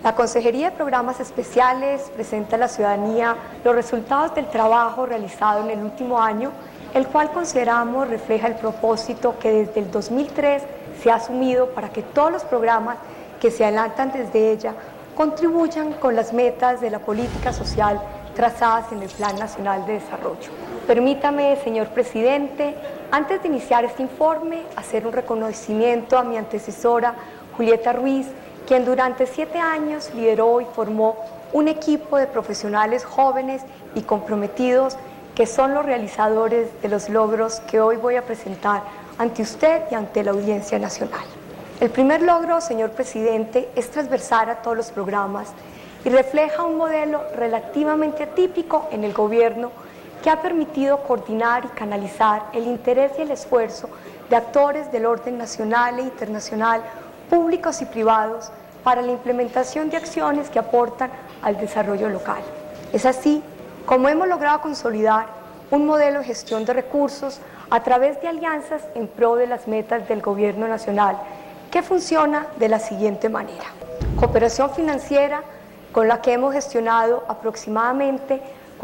La Consejería de Programas Especiales presenta a la ciudadanía los resultados del trabajo realizado en el último año, el cual consideramos refleja el propósito que desde el 2003 se ha asumido para que todos los programas que se adelantan desde ella contribuyan con las metas de la política social trazadas en el Plan Nacional de Desarrollo. Permítame, señor presidente, antes de iniciar este informe, hacer un reconocimiento a mi antecesora, Julieta Ruiz, quien durante 7 años lideró y formó un equipo de profesionales jóvenes y comprometidos que son los realizadores de los logros que hoy voy a presentar ante usted y ante la audiencia nacional. El primer logro, señor presidente, es transversar a todos los programas y refleja un modelo relativamente atípico en el gobierno que ha permitido coordinar y canalizar el interés y el esfuerzo de actores del orden nacional e internacional, públicos y privados, para la implementación de acciones que aportan al desarrollo local. Es así como hemos logrado consolidar un modelo de gestión de recursos a través de alianzas en pro de las metas del gobierno nacional, que funciona de la siguiente manera. Cooperación financiera, con la que hemos gestionado aproximadamente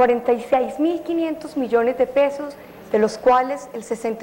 46.500 millones de pesos, de los cuales el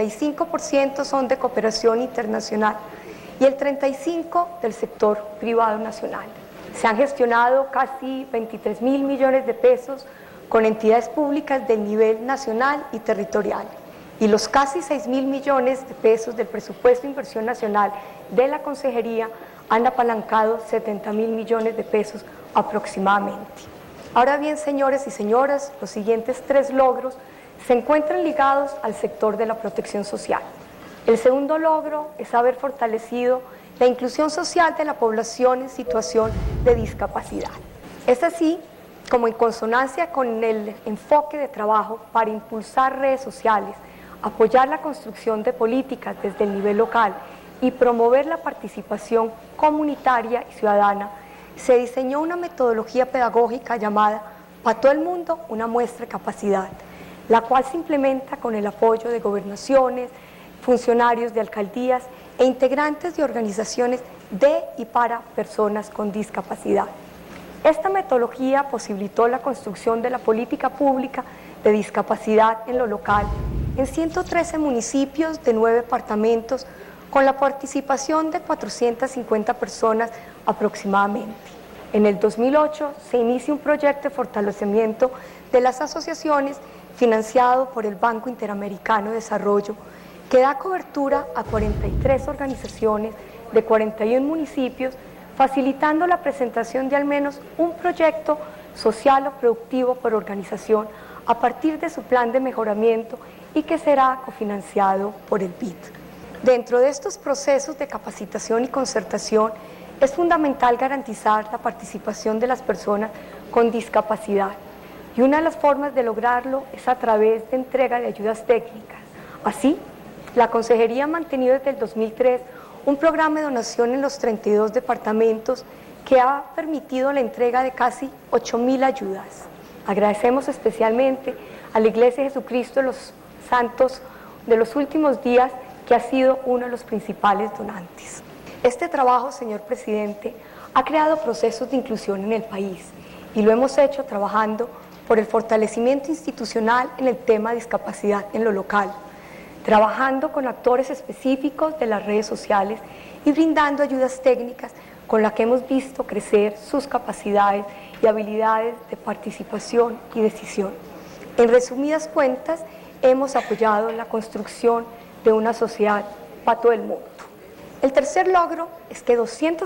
65% son de cooperación internacional y el 35% del sector privado nacional. Se han gestionado casi 23.000 millones de pesos con entidades públicas del nivel nacional y territorial, y los casi 6.000 millones de pesos del presupuesto de inversión nacional de la Consejería han apalancado 70.000 millones de pesos aproximadamente. Ahora bien, señores y señoras, los siguientes 3 logros se encuentran ligados al sector de la protección social. El segundo logro es haber fortalecido la inclusión social de la población en situación de discapacidad. Es así como, en consonancia con el enfoque de trabajo para impulsar redes sociales, apoyar la construcción de políticas desde el nivel local y promover la participación comunitaria y ciudadana, se diseñó una metodología pedagógica llamada "Para todo el mundo, una muestra de capacidad", la cual se implementa con el apoyo de gobernaciones, funcionarios de alcaldías e integrantes de organizaciones de y para personas con discapacidad. Esta metodología posibilitó la construcción de la política pública de discapacidad en lo local en 113 municipios de 9 departamentos, con la participación de 450 personas aproximadamente. En el 2008 se inicia un proyecto de fortalecimiento de las asociaciones financiado por el Banco Interamericano de Desarrollo, que da cobertura a 43 organizaciones de 41 municipios, facilitando la presentación de al menos un proyecto social o productivo por organización a partir de su plan de mejoramiento y que será cofinanciado por el BID. Dentro de estos procesos de capacitación y concertación es fundamental garantizar la participación de las personas con discapacidad, y una de las formas de lograrlo es a través de entrega de ayudas técnicas. Así, la Consejería ha mantenido desde el 2003 un programa de donación en los 32 departamentos que ha permitido la entrega de casi 8.000 ayudas. Agradecemos especialmente a la Iglesia de Jesucristo de los Santos de los Últimos Días, que ha sido uno de los principales donantes. Este trabajo, señor presidente, ha creado procesos de inclusión en el país y lo hemos hecho trabajando por el fortalecimiento institucional en el tema de discapacidad en lo local, trabajando con actores específicos de las redes sociales y brindando ayudas técnicas con las que hemos visto crecer sus capacidades y habilidades de participación y decisión. En resumidas cuentas, hemos apoyado la construcción de una sociedad para todo el mundo. El tercer logro es que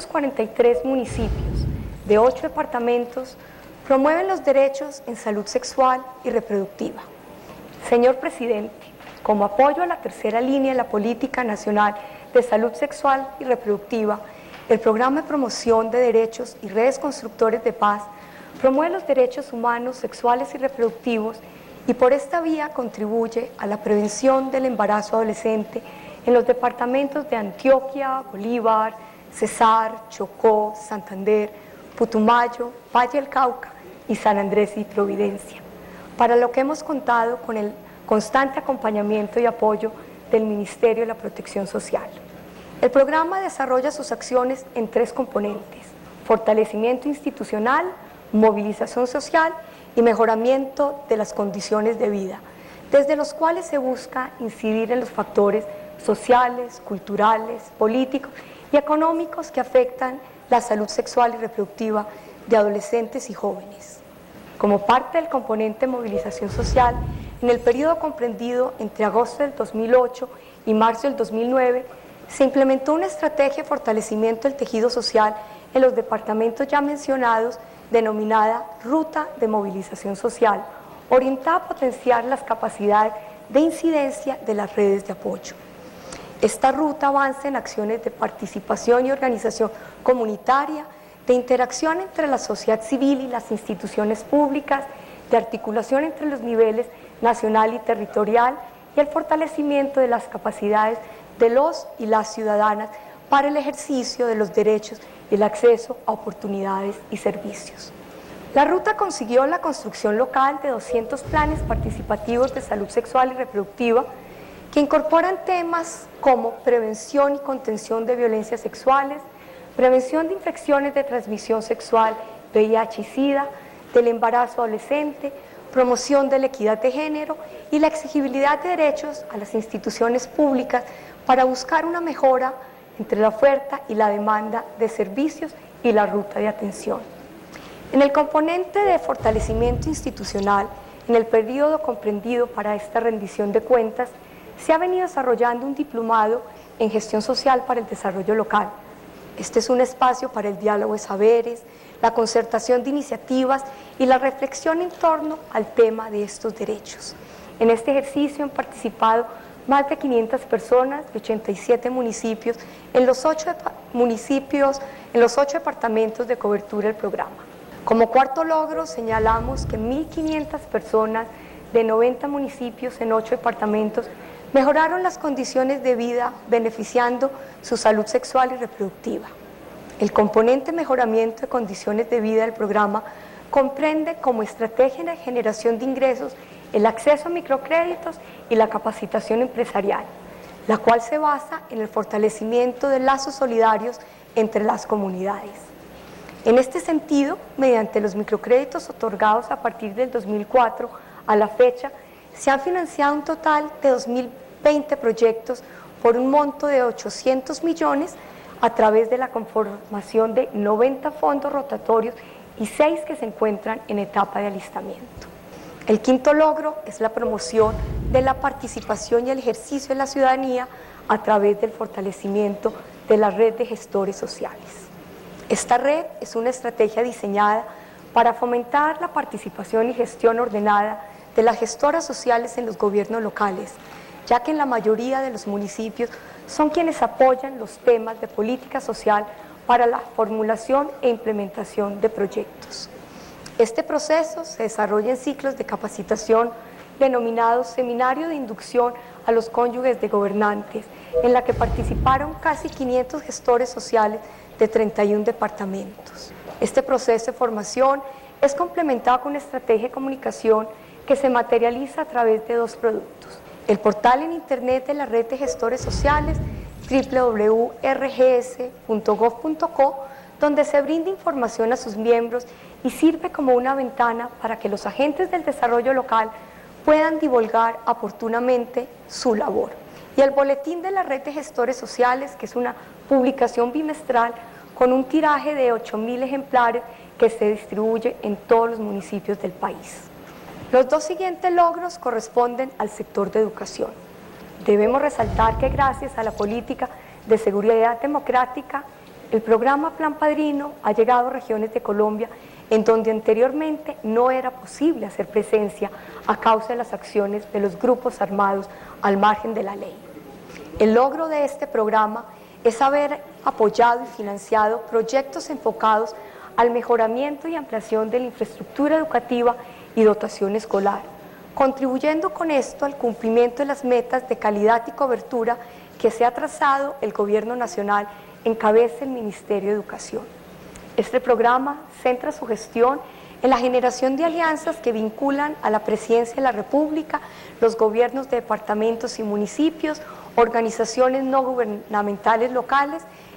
243 municipios de 8 departamentos promueven los derechos en salud sexual y reproductiva. Señor presidente, como apoyo a la tercera línea de la Política Nacional de Salud Sexual y Reproductiva, el Programa de Promoción de Derechos y Redes Constructores de Paz promueve los derechos humanos sexuales y reproductivos y por esta vía contribuye a la prevención del embarazo adolescente en los departamentos de Antioquia, Bolívar, Cesar, Chocó, Santander, Putumayo, Valle del Cauca y San Andrés y Providencia, para lo que hemos contado con el constante acompañamiento y apoyo del Ministerio de la Protección Social. El programa desarrolla sus acciones en 3 componentes: fortalecimiento institucional, movilización social y mejoramiento de las condiciones de vida, desde los cuales se busca incidir en los factores sociales, culturales, políticos y económicos que afectan la salud sexual y reproductiva de adolescentes y jóvenes. Como parte del componente de movilización social, en el periodo comprendido entre agosto del 2008 y marzo del 2009, se implementó una estrategia de fortalecimiento del tejido social en los departamentos ya mencionados, denominada Ruta de Movilización Social, orientada a potenciar las capacidades de incidencia de las redes de apoyo. Esta ruta avanza en acciones de participación y organización comunitaria, de interacción entre la sociedad civil y las instituciones públicas, de articulación entre los niveles nacional y territorial y el fortalecimiento de las capacidades de los y las ciudadanas para el ejercicio de los derechos y el acceso a oportunidades y servicios. La ruta consiguió la construcción local de 200 planes participativos de salud sexual y reproductiva que incorporan temas como prevención y contención de violencias sexuales, prevención de infecciones de transmisión sexual, VIH y SIDA, del embarazo adolescente, promoción de la equidad de género y la exigibilidad de derechos a las instituciones públicas para buscar una mejora entre la oferta y la demanda de servicios y la ruta de atención. En el componente de fortalecimiento institucional, en el periodo comprendido para esta rendición de cuentas, se ha venido desarrollando un diplomado en gestión social para el desarrollo local. Este es un espacio para el diálogo de saberes, la concertación de iniciativas y la reflexión en torno al tema de estos derechos. En este ejercicio han participado más de 500 personas de 87 municipios en los 8 departamentos de cobertura del programa. Como cuarto logro, señalamos que 1.500 personas de 90 municipios en 8 departamentos mejoraron las condiciones de vida beneficiando su salud sexual y reproductiva. El componente mejoramiento de condiciones de vida del programa comprende como estrategia de generación de ingresos el acceso a microcréditos y la capacitación empresarial, la cual se basa en el fortalecimiento de lazos solidarios entre las comunidades. En este sentido, mediante los microcréditos otorgados a partir del 2004 a la fecha, se han financiado un total de 2.020 proyectos por un monto de 800 millones a través de la conformación de 90 fondos rotatorios y 6 que se encuentran en etapa de alistamiento. El quinto logro es la promoción de la participación y el ejercicio de la ciudadanía a través del fortalecimiento de la red de gestores sociales. Esta red es una estrategia diseñada para fomentar la participación y gestión ordenada de las gestoras sociales en los gobiernos locales, ya que en la mayoría de los municipios son quienes apoyan los temas de política social para la formulación e implementación de proyectos. Este proceso se desarrolla en ciclos de capacitación denominados Seminario de Inducción a los Cónyuges de Gobernantes, en la que participaron casi 500 gestores sociales de 31 departamentos. Este proceso de formación es complementado con una estrategia de comunicación que se materializa a través de 2 productos. El portal en internet de la red de gestores sociales, www.rgs.gov.co, donde se brinda información a sus miembros y sirve como una ventana para que los agentes del desarrollo local puedan divulgar oportunamente su labor. Y el boletín de la red de gestores sociales, que es una publicación bimestral con un tiraje de 8.000 ejemplares que se distribuye en todos los municipios del país. Los 2 siguientes logros corresponden al sector de educación. Debemos resaltar que gracias a la política de seguridad democrática, el programa Plan Padrino ha llegado a regiones de Colombia en donde anteriormente no era posible hacer presencia a causa de las acciones de los grupos armados al margen de la ley. El logro de este programa es haber apoyado y financiado proyectos enfocados al mejoramiento y ampliación de la infraestructura educativa y dotación escolar, contribuyendo con esto al cumplimiento de las metas de calidad y cobertura que se ha trazado el Gobierno Nacional en cabeza del Ministerio de Educación. Este programa centra su gestión en la generación de alianzas que vinculan a la Presidencia de la República, los gobiernos de departamentos y municipios, organizaciones no gubernamentales locales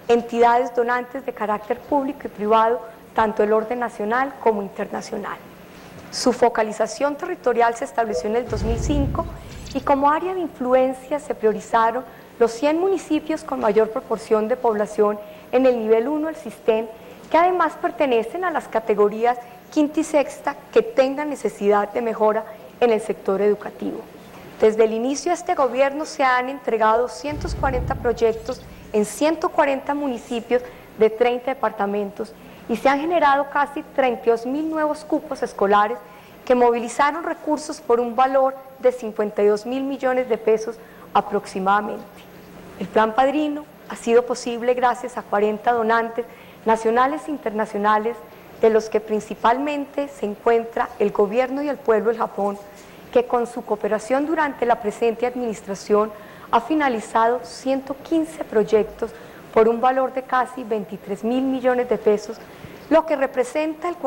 entidades donantes de carácter público y privado, tanto del orden nacional como internacional. Su focalización territorial se estableció en el 2005 y como área de influencia se priorizaron los 100 municipios con mayor proporción de población en el nivel 1 del SISTEM, que además pertenecen a las categorías quinta y sexta que tengan necesidad de mejora en el sector educativo. Desde el inicio de este gobierno se han entregado 240 proyectos en 140 municipios de 30 departamentos y se han generado casi 32.000 nuevos cupos escolares que movilizaron recursos por un valor de 52.000 millones de pesos aproximadamente. El Plan Padrino ha sido posible gracias a 40 donantes nacionales e internacionales, de los que principalmente se encuentra el gobierno y el pueblo del Japón, que con su cooperación durante la presente administración ha finalizado 115 proyectos por un valor de casi 23.000 millones de pesos, lo que representa el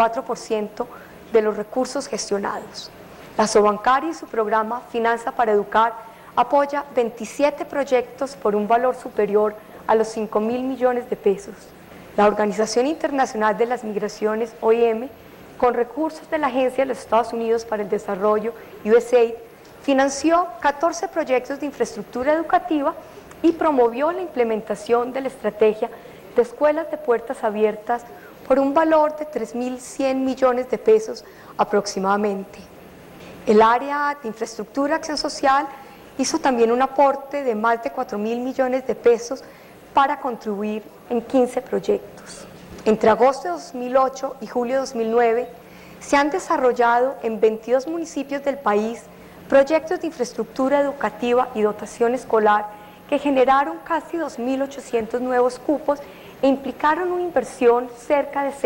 44% de los recursos gestionados. La Sobancaria y su programa Finanza para Educar apoya 27 proyectos por un valor superior a los 5.000 millones de pesos. La Organización Internacional de las Migraciones, OIM, con recursos de la Agencia de los Estados Unidos para el Desarrollo, USAID, financió 14 proyectos de infraestructura educativa y promovió la implementación de la estrategia de escuelas de puertas abiertas por un valor de 3.100 millones de pesos aproximadamente. El área de infraestructura y acción social hizo también un aporte de más de 4.000 millones de pesos para contribuir en 15 proyectos. Entre agosto de 2008 y julio de 2009 se han desarrollado en 22 municipios del país proyectos de infraestructura educativa y dotación escolar que generaron casi 2.800 nuevos cupos e implicaron una inversión cerca de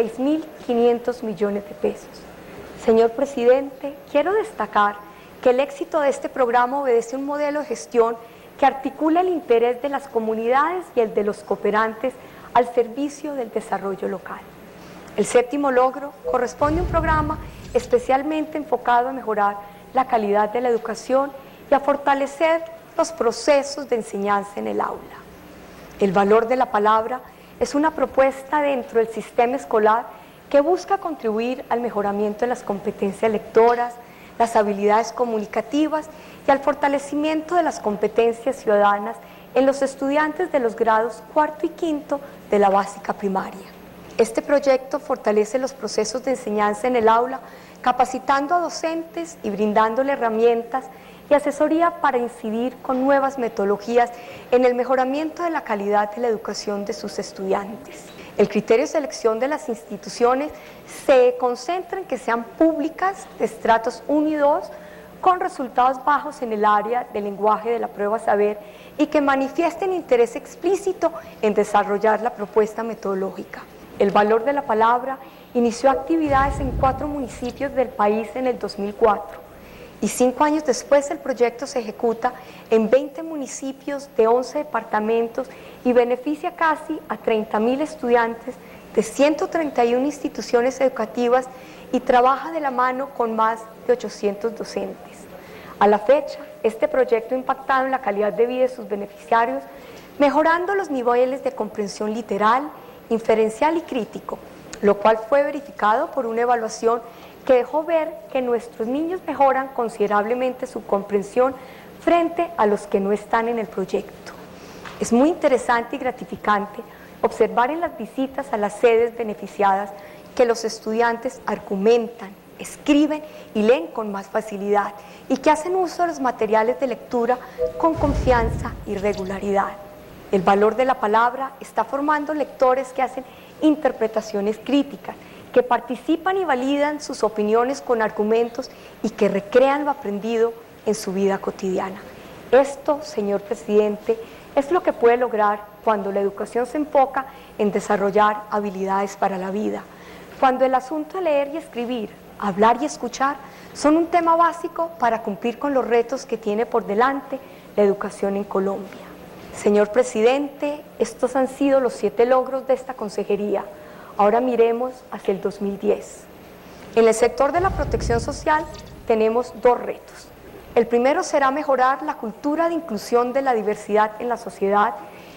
6.500 millones de pesos. Señor presidente, quiero destacar que el éxito de este programa obedece a un modelo de gestión que articula el interés de las comunidades y el de los cooperantes al servicio del desarrollo local. El séptimo logro corresponde a un programa especialmente enfocado a mejorar la calidad de la educación y a fortalecer los procesos de enseñanza en el aula. El valor de la palabra es una propuesta dentro del sistema escolar que busca contribuir al mejoramiento de las competencias lectoras, las habilidades comunicativas y al fortalecimiento de las competencias ciudadanas en los estudiantes de los grados cuarto y quinto de la básica primaria. Este proyecto fortalece los procesos de enseñanza en el aula, capacitando a docentes y brindándole herramientas y asesoría para incidir con nuevas metodologías en el mejoramiento de la calidad de la educación de sus estudiantes. El criterio de selección de las instituciones se concentra en que sean públicas de estratos 1 y 2, con resultados bajos en el área del lenguaje de la prueba saber y que manifiesten interés explícito en desarrollar la propuesta metodológica. El valor de la palabra inició actividades en 4 municipios del país en el 2004 y 5 años después el proyecto se ejecuta en 20 municipios de 11 departamentos y beneficia casi a 30.000 estudiantes de 131 instituciones educativas y trabaja de la mano con más de 800 docentes. A la fecha, este proyecto ha impactado en la calidad de vida de sus beneficiarios, mejorando los niveles de comprensión literal, inferencial y crítico, lo cual fue verificado por una evaluación que dejó ver que nuestros niños mejoran considerablemente su comprensión frente a los que no están en el proyecto. Es muy interesante y gratificante observar en las visitas a las sedes beneficiadas que los estudiantes argumentan, escriben y leen con más facilidad y que hacen uso de los materiales de lectura con confianza y regularidad. El valor de la palabra está formando lectores que hacen interpretaciones críticas, que participan y validan sus opiniones con argumentos y que recrean lo aprendido en su vida cotidiana. Esto, señor presidente, es lo que puede lograr cuando la educación se enfoca en desarrollar habilidades para la vida, cuando el asunto de leer y escribir, hablar y escuchar son un tema básico para cumplir con los retos que tiene por delante la educación en Colombia. Señor presidente, estos han sido los 7 logros de esta consejería. Ahora miremos hacia el 2010. En el sector de la protección social tenemos 2 retos. El primero será mejorar la cultura de inclusión de la diversidad en la sociedad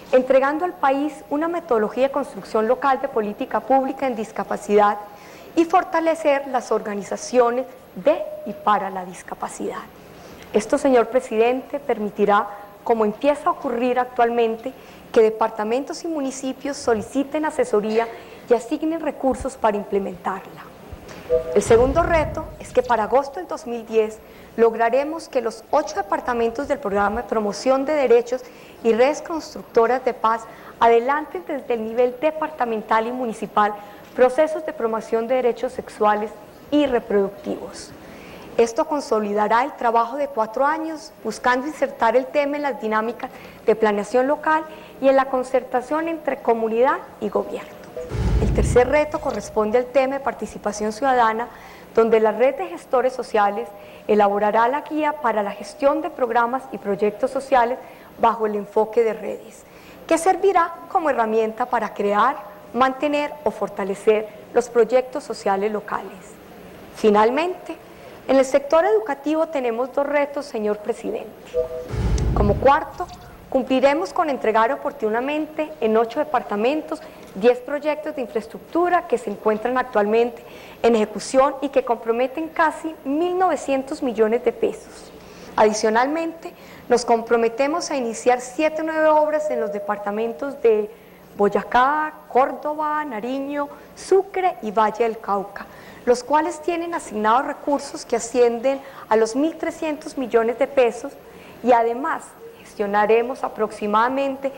entregando al país una metodología de construcción local de política pública en discapacidad y fortalecer las organizaciones de y para la discapacidad. Esto, señor presidente, permitirá, como empieza a ocurrir actualmente, que departamentos y municipios soliciten asesoría y asignen recursos para implementarla. El segundo reto es que para agosto del 2010 lograremos que los 8 departamentos del programa de promoción de derechos y redes constructoras de paz adelanten desde el nivel departamental y municipal procesos de promoción de derechos sexuales y reproductivos. Esto consolidará el trabajo de 4 años buscando insertar el tema en las dinámicas de planeación local y en la concertación entre comunidad y gobierno. El tercer reto corresponde al tema de participación ciudadana, donde la red de gestores sociales elaborará la guía para la gestión de programas y proyectos sociales bajo el enfoque de redes, que servirá como herramienta para crear, mantener o fortalecer los proyectos sociales locales. Finalmente, en el sector educativo tenemos 2 retos, señor presidente. Como cuarto, cumpliremos con entregar oportunamente en 8 departamentos 10 proyectos de infraestructura que se encuentran actualmente en ejecución y que comprometen casi 1.900 millones de pesos. Adicionalmente, nos comprometemos a iniciar 7 nuevas obras en los departamentos de Boyacá, Córdoba, Nariño, Sucre y Valle del Cauca, los cuales tienen asignados recursos que ascienden a los 1.300 millones de pesos y además gestionaremos aproximadamente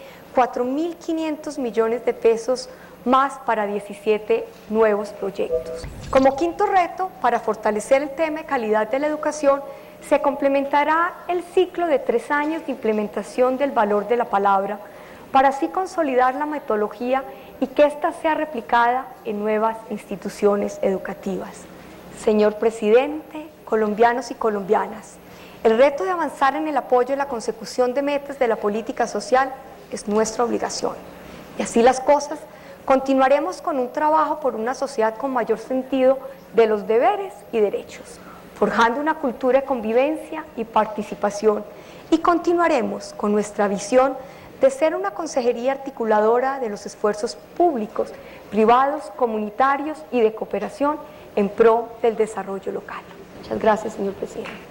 4.500 millones de pesos más para 17 nuevos proyectos. Como quinto reto, para fortalecer el tema de calidad de la educación, se complementará el ciclo de 3 años de implementación del valor de la palabra, para así consolidar la metodología y que ésta sea replicada en nuevas instituciones educativas. Señor presidente, colombianos y colombianas, el reto de avanzar en el apoyo y la consecución de metas de la política social es nuestra obligación. Y así las cosas, continuaremos con un trabajo por una sociedad con mayor sentido de los deberes y derechos, forjando una cultura de convivencia y participación, y continuaremos con nuestra visión de ser una consejería articuladora de los esfuerzos públicos, privados, comunitarios y de cooperación en pro del desarrollo local. Muchas gracias, señor presidente.